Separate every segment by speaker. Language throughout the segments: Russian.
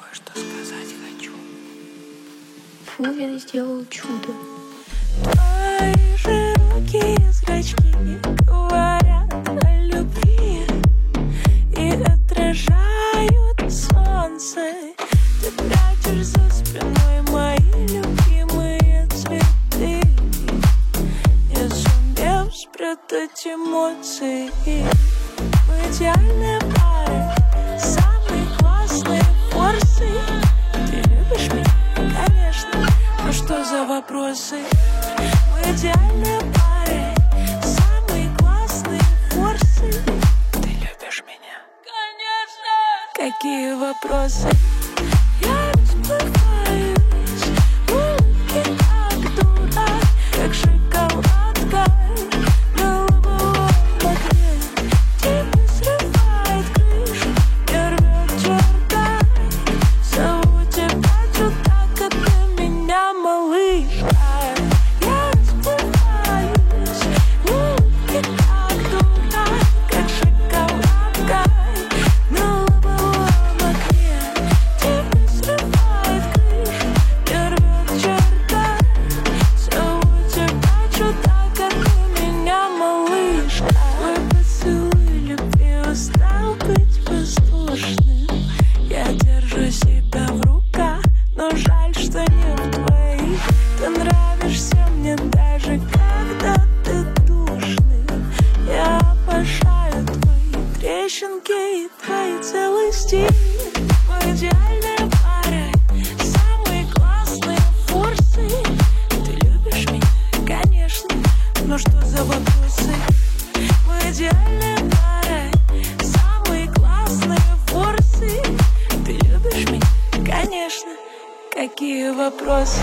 Speaker 1: кое-что сказать хочу.
Speaker 2: Фугин сделал чудо.
Speaker 3: Твои широкие зрачки говорят о любви и отражают солнце. Ты прячешь за спиной мои любимые цветы, не сумев спрятать эмоции. Мы идеальная пара, самые классные форсы. Ты любишь меня? Конечно. Ну что за вопросы? Мы идеальная пара, самые классные форсы. Ты любишь меня? Конечно. Какие вопросы? Я расплываюсь в улыбке, как дурак, как шоколадка на лобовом окне. Тебя срывает крышу, не рвет чердак. Зову тебя чудак, а ты меня малышка. Я расплываюсь в улыбке, как дурак, как шоколадка на лобовом окне. Тебя срывает крышу, не рвет чердак. Зову тебя чудак, а ты меня малышка. Твой поцелуй любви устал быть послушным. Я держу себя в руках, но жаль, что не в твоих. Ты нравишься мне даже когда ты душный. Я обожаю твои трещинки и твои целый стиль. Мы идеальная пара, самые классные форсы. Ты любишь меня? Конечно. Ну что за вопросы? Мы идеальная пара, самые классные форсы. Ты любишь меня? Конечно. Какие вопросы?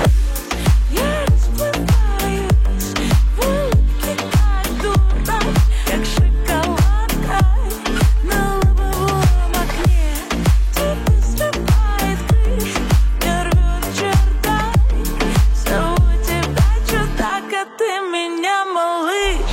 Speaker 3: Я расплываюсь в улыбке, как дурак, как шоколадка на лобовом окне. Тебя срывает крышу, не рвет чердак. Зову тебя чудак, а ты меня малышка.